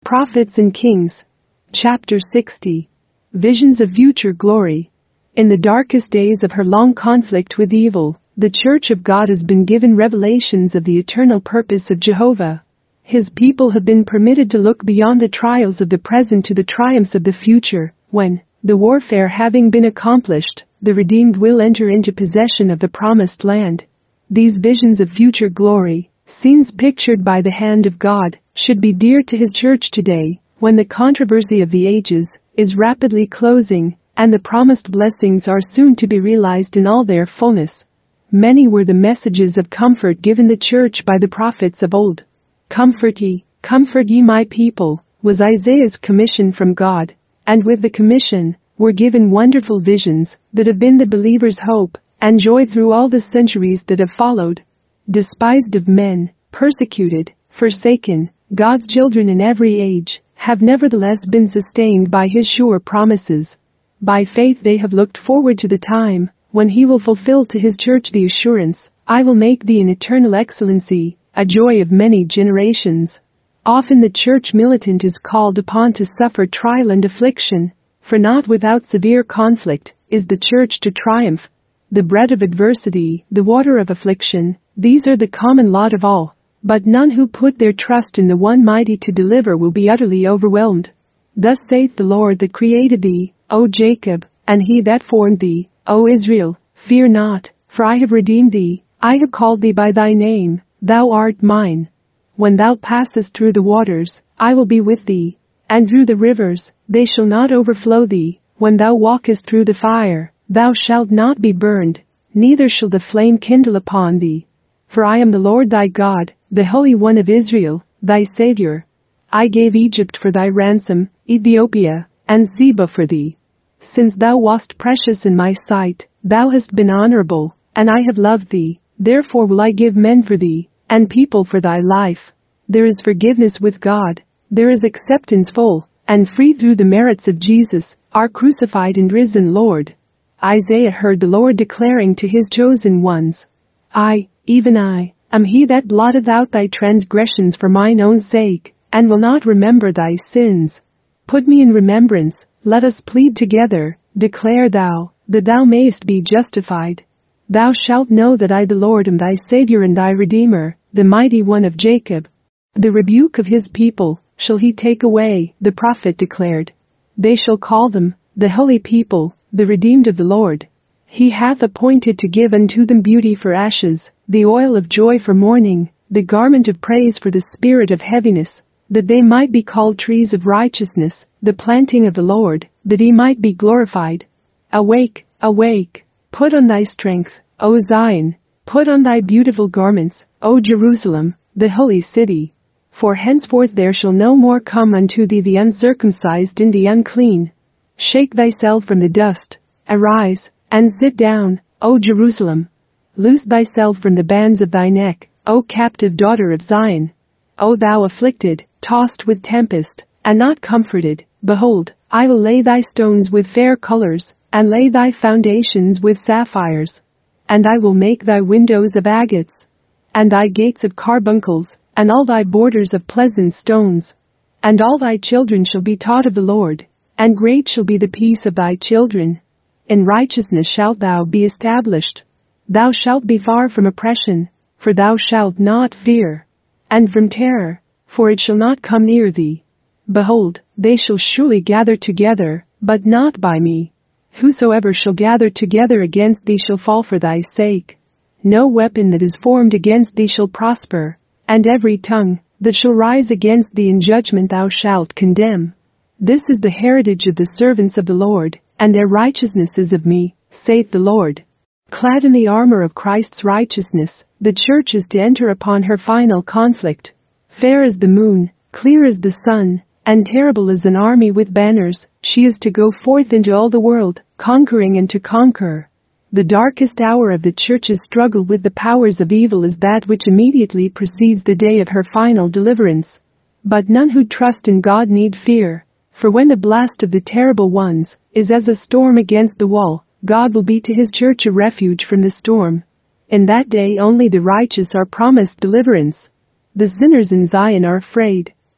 Prophets and Kings. Chapter 60. Visions of Future Glory. In the darkest days of her long conflict with evil, the Church of God has been given revelations of the eternal purpose of Jehovah. His people have been permitted to look beyond the trials of the present to the triumphs of the future, when, the warfare having been accomplished, the redeemed will enter into possession of the promised land. These visions of future glory, scenes pictured by the hand of God, should be dear to His church today, when the controversy of the ages is rapidly closing, and the promised blessings are soon to be realized in all their fullness. Many were the messages of comfort given the church by the prophets of old. Comfort ye my people, was Isaiah's commission from God, and with the commission were given wonderful visions that have been the believer's hope and joy through all the centuries that have followed. Despised of men, persecuted, forsaken, God's children in every age have nevertheless been sustained by His sure promises. By faith they have looked forward to the time when He will fulfill to His church the assurance, I will make thee an eternal excellency, a joy of many generations. Often the church militant is called upon to suffer trial and affliction, for not without severe conflict is the church to triumph. The bread of adversity, the water of affliction, these are the common lot of all, but none who put their trust in the one mighty to deliver will be utterly overwhelmed. Thus saith the Lord that created thee, O Jacob, and He that formed thee, O Israel, fear not, for I have redeemed thee, I have called thee by thy name, thou art mine. When thou passest through the waters, I will be with thee, and through the rivers, they shall not overflow thee. When thou walkest through the fire, thou shalt not be burned, neither shall the flame kindle upon thee. For I am the Lord thy God, the Holy One of Israel, thy Saviour. I gave Egypt for thy ransom, Ethiopia, and Zebah for thee. Since thou wast precious in my sight, thou hast been honorable, and I have loved thee, therefore will I give men for thee, and people for thy life. There is forgiveness with God, there is acceptance full and free through the merits of Jesus, our crucified and risen Lord. Isaiah heard the Lord declaring to His chosen ones, I, even I, am He that blotteth out thy transgressions for mine own sake, and will not remember thy sins. Put me in remembrance, let us plead together, declare thou, that thou mayest be justified. Thou shalt know that I the Lord am thy Saviour and thy Redeemer, the mighty one of Jacob. The rebuke of His people shall He take away, the prophet declared. They shall call them, the holy people, the redeemed of the Lord. He hath appointed to give unto them beauty for ashes, the oil of joy for mourning, the garment of praise for the spirit of heaviness, that they might be called trees of righteousness, the planting of the Lord, that He might be glorified. Awake, awake, put on thy strength, O Zion, put on thy beautiful garments, O Jerusalem, the holy city. For henceforth there shall no more come unto thee the uncircumcised and the unclean. Shake thyself from the dust, arise, and sit down, O Jerusalem. Loose thyself from the bands of thy neck, O captive daughter of Zion. O thou afflicted, tossed with tempest, and not comforted, behold, I will lay thy stones with fair colors, and lay thy foundations with sapphires. And I will make thy windows of agates, and thy gates of carbuncles, and all thy borders of pleasant stones. And all thy children shall be taught of the Lord, and great shall be the peace of thy children. In righteousness shalt thou be established. Thou shalt be far from oppression, for thou shalt not fear, and from terror, for it shall not come near thee. Behold, they shall surely gather together, but not by me. Whosoever shall gather together against thee shall fall for thy sake. No weapon that is formed against thee shall prosper, and every tongue that shall rise against thee in judgment thou shalt condemn. This is the heritage of the servants of the Lord, and their righteousness is of me, saith the Lord. Clad in the armor of Christ's righteousness, the church is to enter upon her final conflict. Fair as the moon, clear as the sun, and terrible as an army with banners, she is to go forth into all the world, conquering and to conquer. The darkest hour of the church's struggle with the powers of evil is that which immediately precedes the day of her final deliverance. But none who trust in God need fear, for when the blast of the terrible ones is as a storm against the wall, God will be to His church a refuge from the storm. In that day only the righteous are promised deliverance. The sinners in Zion are afraid,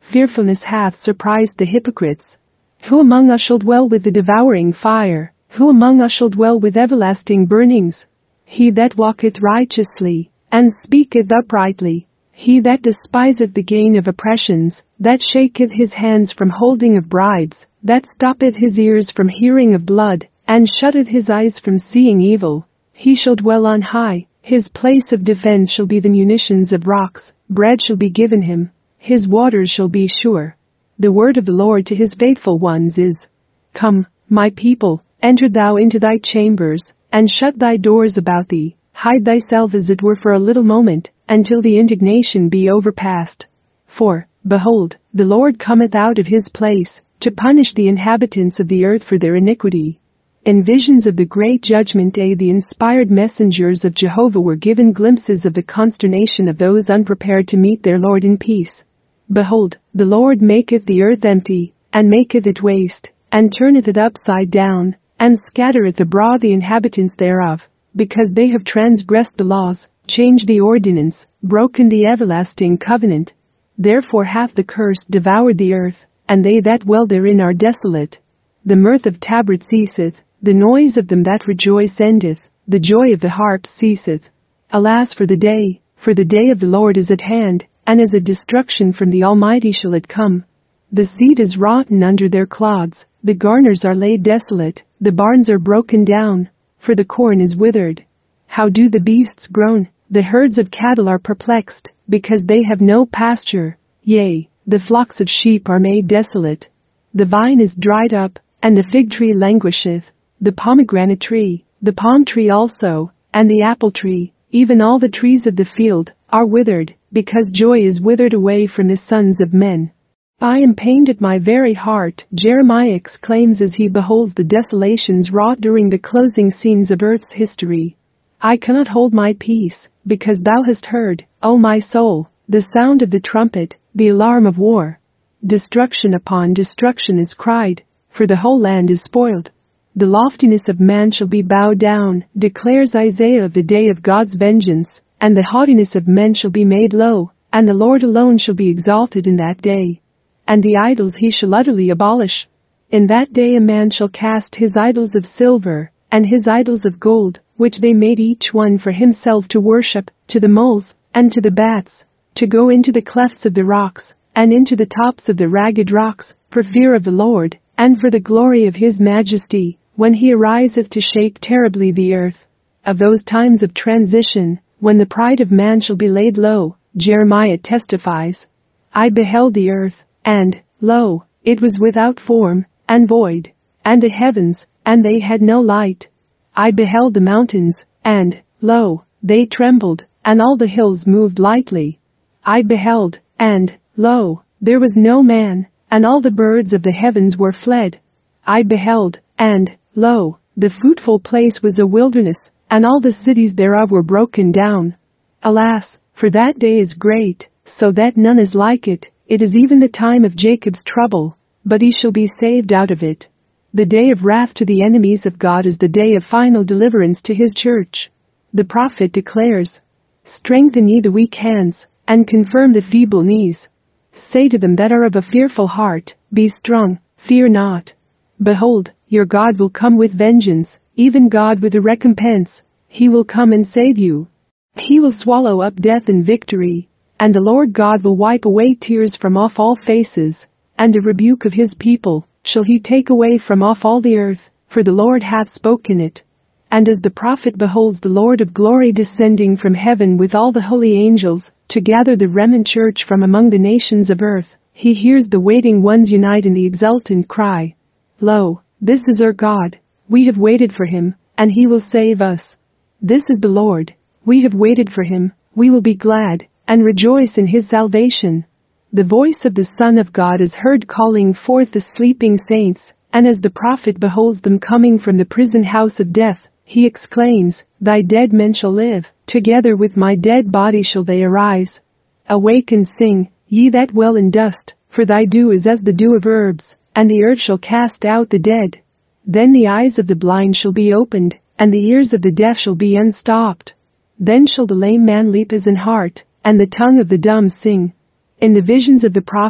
Fearfulness hath surprised the hypocrites. Who among us shall dwell with the devouring fire? Who among us shall dwell with everlasting burnings? He that walketh righteously, and speaketh uprightly. He that despiseth the gain of oppressions, that shaketh his hands from holding of bribes, that stoppeth his ears from hearing of blood, and shutteth his eyes from seeing evil. He shall dwell on high, his place of defense shall be the munitions of rocks, bread shall be given him, his waters shall be sure. The word of the Lord to his faithful ones is, Come, my people, enter thou into thy chambers, and shut thy doors about thee, hide thyself as it were for a little moment, until the indignation be overpast. For, behold, the Lord cometh out of his place, to punish the inhabitants of the earth for their iniquity. In visions of the great judgment day the inspired messengers of Jehovah were given glimpses of the consternation of those unprepared to meet their Lord in peace. Behold, the Lord maketh the earth empty, and maketh it waste, and turneth it upside down, and scattereth abroad the inhabitants thereof, because they have transgressed the laws, changed the ordinance, broken the everlasting covenant. Therefore hath the curse devoured the earth, and they that dwell therein are desolate. The mirth of tabret ceaseth, the noise of them that rejoice endeth, the joy of the harp ceaseth. Alas for the day of the Lord is at hand, and as a destruction from the Almighty shall it come. The seed is rotten under their clods, the garners are laid desolate, the barns are broken down, for the corn is withered. How do the beasts groan? The herds of cattle are perplexed, because they have no pasture. Yea, the flocks of sheep are made desolate. The vine is dried up, and the fig tree languisheth, the pomegranate tree, the palm tree also, and the apple tree, even all the trees of the field, are withered, because joy is withered away from the sons of men. I am pained at my very heart, Jeremiah exclaims as he beholds the desolations wrought during the closing scenes of earth's history. I cannot hold my peace, because thou hast heard, O my soul, the sound of the trumpet, the alarm of war. Destruction upon destruction is cried, for the whole land is spoiled. The loftiness of man shall be bowed down, declares Isaiah of the day of God's vengeance, and the haughtiness of men shall be made low, and the Lord alone shall be exalted in that day. And the idols he shall utterly abolish. In that day a man shall cast his idols of silver, and his idols of gold, which they made each one for himself to worship, to the moles, and to the bats, to go into the clefts of the rocks, and into the tops of the ragged rocks, for fear of the Lord, and for the glory of his majesty, when he ariseth to shake terribly the earth. Of those times of transition, when the pride of man shall be laid low, Jeremiah testifies, I beheld the earth, and, lo, it was without form, and void, and the heavens, and they had no light. I beheld the mountains, and, lo, they trembled, and all the hills moved lightly. I beheld, and, lo, there was no man, and all the birds of the heavens were fled. I beheld, and, lo, the fruitful place was a wilderness, and all the cities thereof were broken down. Alas, for that day is great, so that none is like it. It is even the time of Jacob's trouble, but he shall be saved out of it. The day of wrath to the enemies of God is the day of final deliverance to his church. The prophet declares, Strengthen ye the weak hands, and confirm the feeble knees. Say to them that are of a fearful heart, Be strong, fear not. Behold, your God will come with vengeance, even God with a recompense. He will come and save you. He will swallow up death in victory. And the Lord God will wipe away tears from off all faces, and the rebuke of his people shall he take away from off all the earth, for the Lord hath spoken it. And as the prophet beholds the Lord of glory descending from heaven with all the holy angels, to gather the remnant church from among the nations of earth, he hears the waiting ones unite in the exultant cry, Lo, this is our God, we have waited for him, and he will save us. This is the Lord, we have waited for him, we will be glad, and rejoice in his salvation. The voice of the Son of God is heard calling forth the sleeping saints, and as the prophet beholds them coming from the prison house of death, he exclaims, Thy dead men shall live, together with my dead body shall they arise. Awake and sing, ye that dwell in dust, for thy dew is as the dew of herbs, and the earth shall cast out the dead. Then the eyes of the blind shall be opened, and the ears of the deaf shall be unstopped. Then shall the lame man leap as an hart, and the tongue of the dumb sing. In the visions of the prophet,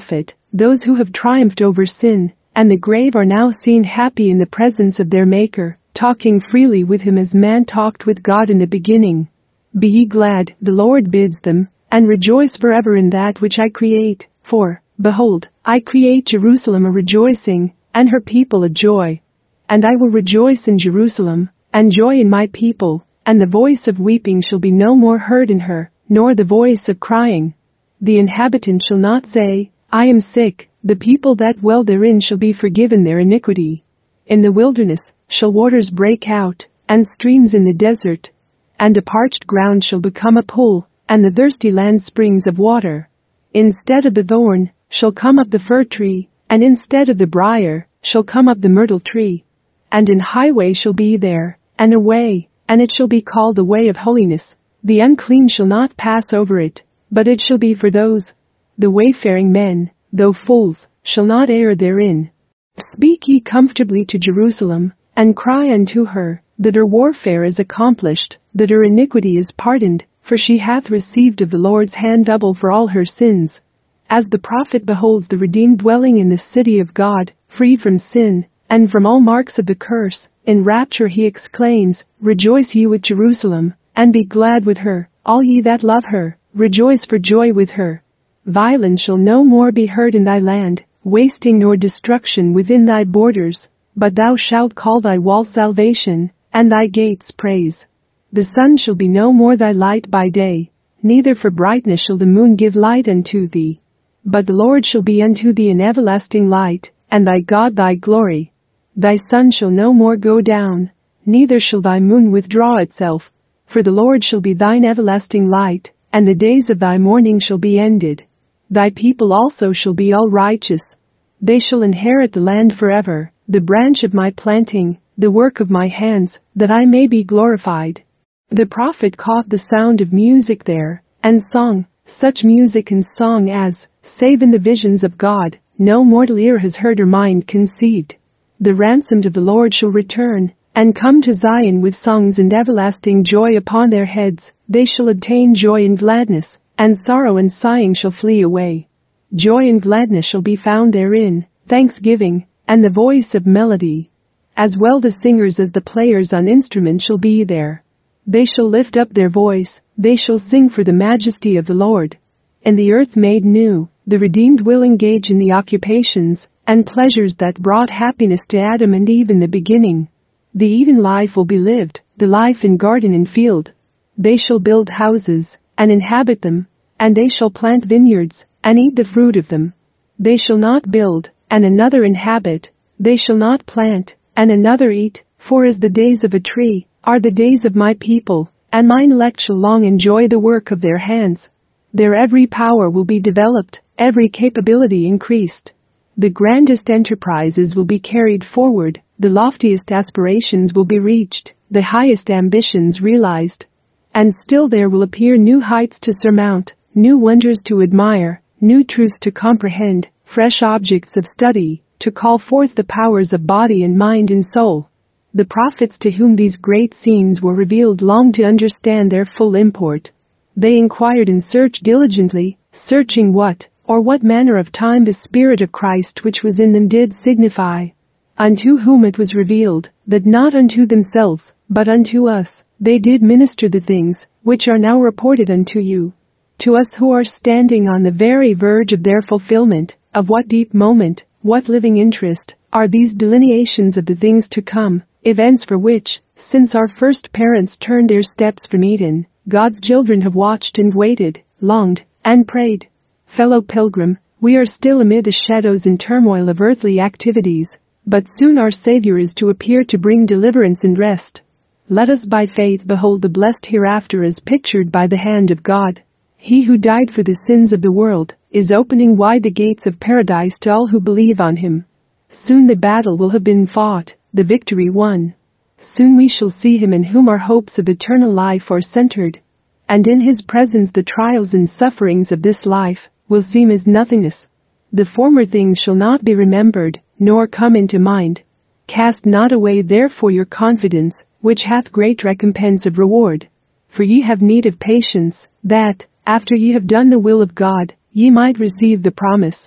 Those who have triumphed over sin and the grave are now seen happy in the presence of their Maker, talking freely with him as man talked with God in the beginning. Be ye glad, the Lord bids them, and rejoice forever in that which I create. For, behold, I create Jerusalem a rejoicing, and her people a joy. And I will rejoice in Jerusalem, and joy in my people, and the voice of weeping shall be no more heard in her, nor the voice of crying. The inhabitant shall not say, I am sick, the people that dwell therein shall be forgiven their iniquity. In the wilderness shall waters break out, and streams in the desert. And a parched ground shall become a pool, and the thirsty land springs of water. Instead of the thorn shall come up the fir tree, and instead of the briar shall come up the myrtle tree. And an highway shall be there, and a way, and it shall be called the way of holiness. The unclean shall not pass over it, but it shall be for those. The wayfaring men, though fools, shall not err therein. Speak ye comfortably to Jerusalem, and cry unto her, that her warfare is accomplished, that her iniquity is pardoned, for she hath received of the Lord's hand double for all her sins. As the prophet beholds the redeemed dwelling in the city of God, free from sin, and from all marks of the curse, in rapture he exclaims, Rejoice ye with Jerusalem, and be glad with her, all ye that love her, rejoice for joy with her. Violence shall no more be heard in thy land, wasting nor destruction within thy borders, but thou shalt call thy walls salvation, and thy gates praise. The sun shall be no more thy light by day, neither for brightness shall the moon give light unto thee. But the Lord shall be unto thee an everlasting light, and thy God thy glory. Thy sun shall no more go down, neither shall thy moon withdraw itself. For the Lord shall be thine everlasting light, and the days of thy mourning shall be ended. Thy people also shall be all righteous. They shall inherit the land forever, the branch of my planting, the work of my hands, that I may be glorified. The prophet caught the sound of music there, and song, such music and song as, save in the visions of God, no mortal ear has heard or mind conceived. The ransomed of the Lord shall return, and come to Zion with songs and everlasting joy upon their heads. They shall obtain joy and gladness, and sorrow and sighing shall flee away. Joy and gladness shall be found therein, thanksgiving, and the voice of melody. As well the singers as the players on instruments shall be there. They shall lift up their voice, they shall sing for the majesty of the Lord. In the earth made new, the redeemed will engage in the occupations and pleasures that brought happiness to Adam and Eve in the beginning. The even life will be lived, the life in garden and field. They shall build houses, and inhabit them, and they shall plant vineyards, and eat the fruit of them. They shall not build, and another inhabit. They shall not plant, and another eat, for as the days of a tree are the days of my people, and mine elect shall long enjoy the work of their hands. Their every power will be developed, every capability increased. The grandest enterprises will be carried forward, the loftiest aspirations will be reached, the highest ambitions realized. And still there will appear new heights to surmount, new wonders to admire, new truths to comprehend, fresh objects of study, to call forth the powers of body and mind and soul. The prophets to whom these great scenes were revealed longed to understand their full import. They inquired and searched diligently, searching what manner of time the Spirit of Christ which was in them did signify. Unto whom it was revealed, that not unto themselves, but unto us, they did minister the things, which are now reported unto you. To us who are standing on the very verge of their fulfillment, of what deep moment, what living interest, are these delineations of the things to come, events for which, since our first parents turned their steps from Eden, God's children have watched and waited, longed, and prayed. Fellow pilgrim, we are still amid the shadows and turmoil of earthly activities, but soon our Savior is to appear to bring deliverance and rest. Let us by faith behold the blessed hereafter as pictured by the hand of God. He who died for the sins of the world is opening wide the gates of paradise to all who believe on him. Soon the battle will have been fought, the victory won. Soon we shall see him in whom our hopes of eternal life are centered. And in his presence the trials and sufferings of this life will seem as nothingness. The former things shall not be remembered, nor come into mind. Cast not away therefore your confidence, which hath great recompense of reward. For ye have need of patience, that, after ye have done the will of God, ye might receive the promise.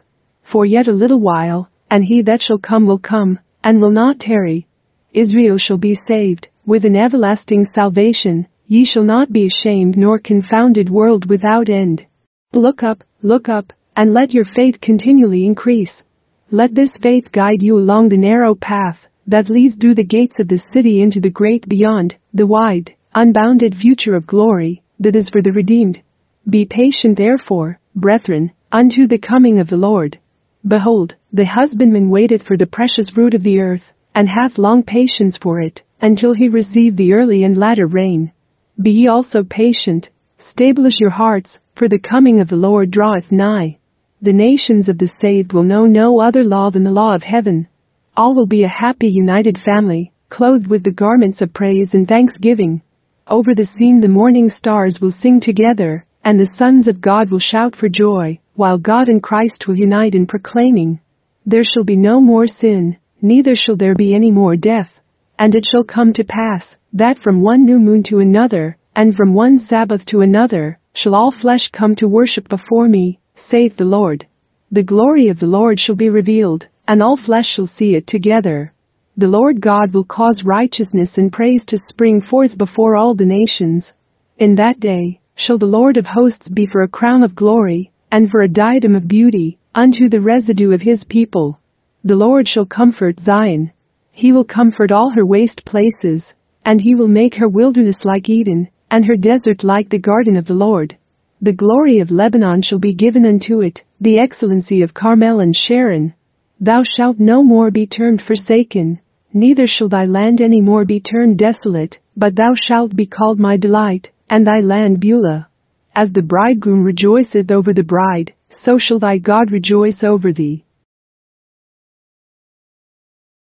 For yet a little while, and he that shall come will come, and will not tarry. Israel shall be saved, with an everlasting salvation, ye shall not be ashamed nor confounded, world without end. Look up, and let your faith continually increase. Let this faith guide you along the narrow path that leads through the gates of the city into the great beyond, the wide, unbounded future of glory that is for the redeemed. Be patient therefore, brethren, unto the coming of the Lord. Behold, the husbandman waiteth for the precious fruit of the earth, and hath long patience for it, until he receive the early and latter rain. Be ye also patient, establish your hearts, for the coming of the Lord draweth nigh. The nations of the saved will know no other law than the law of heaven. All will be a happy united family, clothed with the garments of praise and thanksgiving. Over the scene the morning stars will sing together, and the sons of God will shout for joy, while God and Christ will unite in proclaiming, there shall be no more sin, neither shall there be any more death. And it shall come to pass, that from one new moon to another, and from one Sabbath to another, shall all flesh come to worship before me, saith the Lord. The glory of the Lord shall be revealed, and all flesh shall see it together. The Lord God will cause righteousness and praise to spring forth before all the nations. In that day shall the Lord of hosts be for a crown of glory, and for a diadem of beauty, unto the residue of his people. The Lord shall comfort Zion. He will comfort all her waste places, and he will make her wilderness like Eden, and her desert like the garden of the Lord. The glory of Lebanon shall be given unto it, the excellency of Carmel and Sharon. Thou shalt no more be termed forsaken, neither shall thy land any more be termed desolate, but thou shalt be called my delight, and thy land Beulah. As the bridegroom rejoiceth over the bride, so shall thy God rejoice over thee.